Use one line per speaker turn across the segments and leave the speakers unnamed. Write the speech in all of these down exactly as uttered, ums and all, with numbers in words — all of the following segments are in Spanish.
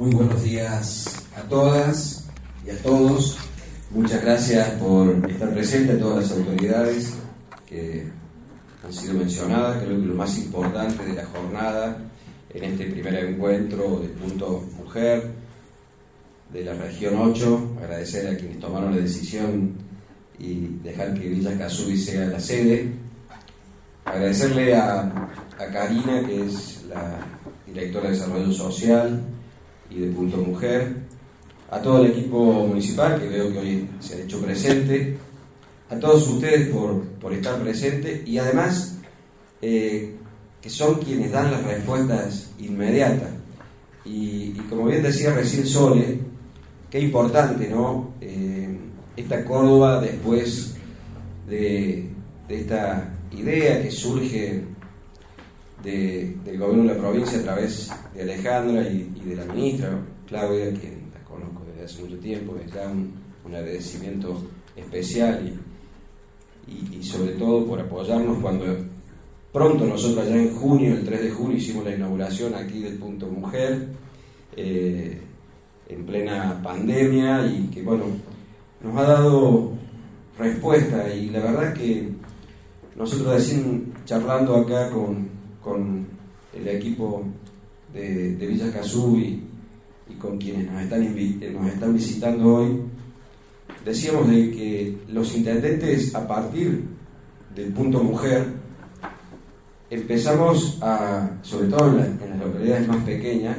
Muy buenos días a todas y a todos. Muchas gracias por estar presentes, a todas las autoridades que han sido mencionadas. Creo que lo más importante de la jornada en este primer encuentro de Punto Mujer de la región ocho, agradecer a quienes tomaron la decisión y dejar que Villa Casubi sea la sede. Agradecerle a, a Karina, que es la directora de Desarrollo Social y de Punto Mujer, a todo el equipo municipal que veo que hoy se ha hecho presente, a todos ustedes por, por estar presentes y además eh, que son quienes dan las respuestas inmediatas. Y, y como bien decía recién Sole, qué importante, ¿no? Eh, esta Córdoba después de, de esta idea que surge de, del gobierno de la provincia a través de Alejandra y, y de la ministra Claudia, quien la conozco desde hace mucho tiempo, les da un, un agradecimiento especial y, y, y sobre todo por apoyarnos cuando pronto nosotros allá en junio, el tres de junio, hicimos la inauguración aquí del Punto Mujer, eh, en plena pandemia, y que bueno, nos ha dado respuesta. Y la verdad que nosotros recién charlando acá con, con el equipo de, de Villa Casubi y con quienes nos están, nos están visitando hoy, decíamos de que los intendentes, a partir del Punto Mujer, empezamos a, sobre todo en, la, en las localidades más pequeñas,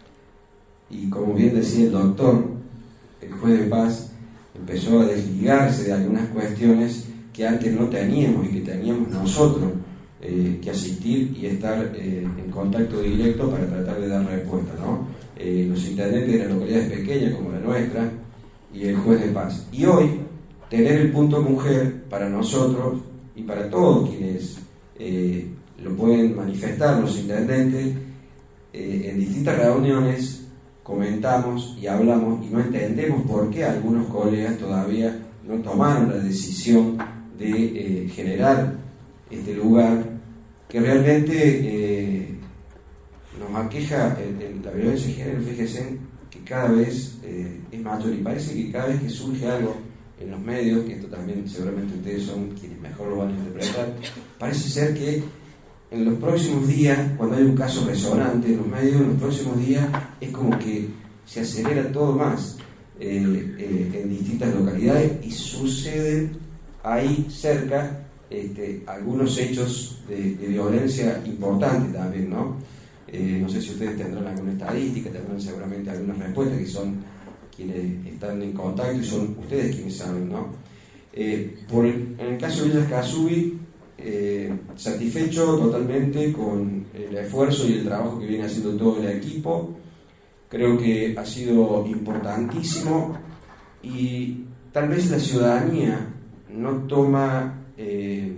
y como bien decía el doctor, el juez de paz empezó a desligarse de algunas cuestiones que antes no teníamos y que teníamos nosotros eh, que asistir y estar eh, en contacto directo para tratar de dar respuesta, ¿no? Eh, los intendentes de las localidades pequeñas como la nuestra y el juez de paz. Y hoy, tener el Punto Mujer para nosotros y para todos quienes eh, lo pueden manifestar, los intendentes, eh, en distintas reuniones comentamos y hablamos y no entendemos por qué algunos colegas todavía no tomaron la decisión de eh, generar este lugar que realmente eh, nos aqueja en, en la violencia de género. Fíjense que cada vez eh, es mayor y parece que cada vez que surge algo en los medios, que esto también seguramente ustedes son quienes mejor lo van a interpretar, parece ser que en los próximos días, cuando hay un caso resonante en los medios, en los próximos días es como que se acelera todo más eh, eh, en distintas localidades y suceden ahí cerca este, algunos hechos de, de violencia importantes también, ¿no? Eh, no sé si ustedes tendrán alguna estadística, tendrán seguramente algunas respuestas, que son quienes están en contacto y son ustedes quienes saben, ¿no? Eh, por el, en el caso de Villa Casubi, Eh, satisfecho totalmente con el esfuerzo y el trabajo que viene haciendo todo el equipo. Creo que ha sido importantísimo y tal vez la ciudadanía no toma eh,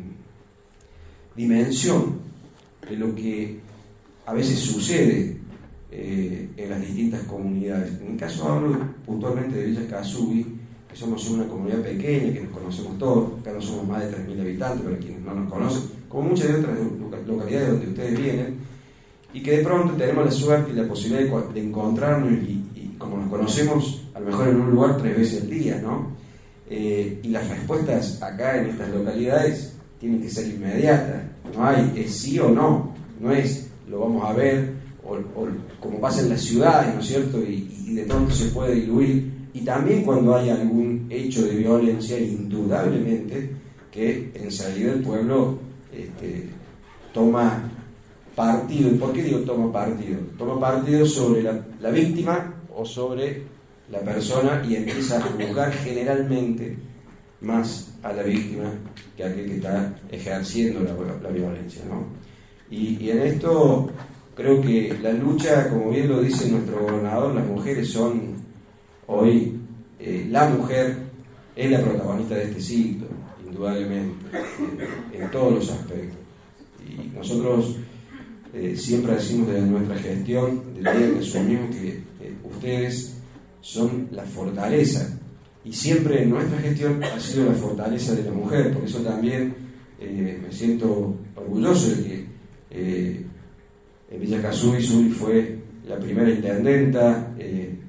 dimensión de lo que a veces sucede eh, en las distintas comunidades. En el caso hablo puntualmente de Villa Casubi, que somos una comunidad pequeña, que nos conocemos todos, acá no somos más de tres mil habitantes, pero quienes no nos conocen, como muchas de otras localidades donde ustedes vienen, y que de pronto tenemos la suerte y la posibilidad de, de encontrarnos, y, y como nos conocemos, a lo mejor en un lugar tres veces al día, ¿no? Eh, y las respuestas acá en estas localidades tienen que ser inmediatas, no hay, es sí o no, no es lo vamos a ver, o, o como pasa en las ciudades, ¿no es cierto? Y, y de pronto se puede diluir. Y también cuando hay algún hecho de violencia, indudablemente que enseguida el pueblo este, toma partido. ¿Y por qué digo toma partido? Toma partido sobre la, la víctima o sobre la persona, y empieza a juzgar generalmente más a la víctima que a aquel que está ejerciendo la, la violencia, ¿no? Y, y en esto creo que la lucha, como bien lo dice nuestro gobernador, las mujeres son hoy, eh, la mujer es la protagonista de este siglo, indudablemente, eh, en todos los aspectos. Y nosotros eh, siempre decimos desde nuestra gestión, del día que asumimos, que eh, ustedes son la fortaleza, y siempre en nuestra gestión ha sido la fortaleza de la mujer. Por eso también eh, me siento orgulloso de que eh, en Villa Casubi Zuli fue la primera intendenta, eh,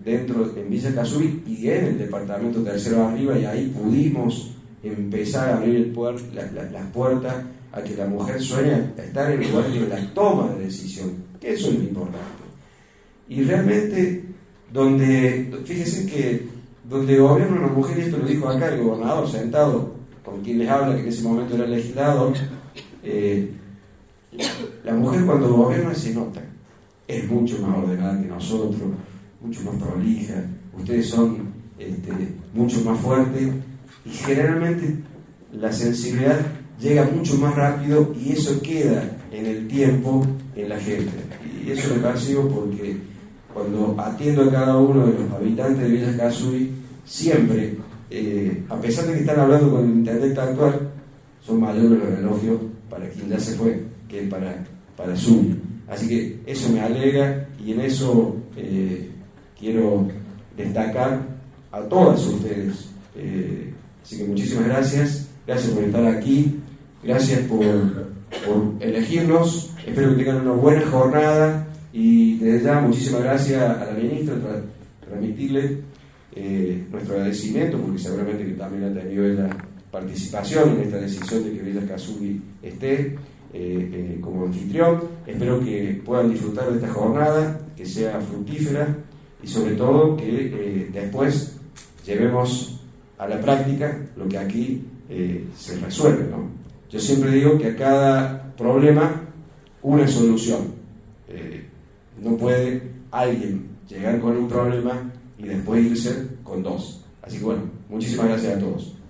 dentro en Villa Casubi y en el departamento tercero arriba, y ahí pudimos empezar a abrir el puer, la, la, las puertas a que la mujer sueñe a estar en el lugar de la toma de decisión, que eso es lo importante. Y realmente, donde, fíjense que donde gobierna una mujer, y esto lo dijo acá el gobernador sentado con quien les habla, que en ese momento era el legislador, eh, la mujer cuando gobierna se nota, es mucho más ordenada que nosotros, mucho más prolija, ustedes son este, mucho más fuertes, y generalmente la sensibilidad llega mucho más rápido y eso queda en el tiempo en la gente. Y eso lo percibo porque cuando atiendo a cada uno de los habitantes de Villa Casubi, siempre, eh, a pesar de que están hablando con el intendente actual, son mayores los elogios para quien ya se fue que para, para Zulia. Así que eso me alegra y en eso eh, quiero destacar a todas ustedes. Eh, así que muchísimas gracias, gracias por estar aquí, gracias por, por elegirnos, espero que tengan una buena jornada y desde ya muchísimas gracias a la ministra, tra transmitirle eh, nuestro agradecimiento porque seguramente que también ha tenido ella participación en esta decisión de que Villa Casubi esté eh, eh, como anfitrión. Espero que puedan disfrutar de esta jornada, que sea fructífera y sobre todo que eh, después llevemos a la práctica lo que aquí eh, se resuelve, ¿no? Yo siempre digo que a cada problema una solución. Eh, no puede alguien llegar con un problema y después irse con dos. Así que bueno, muchísimas gracias a todos.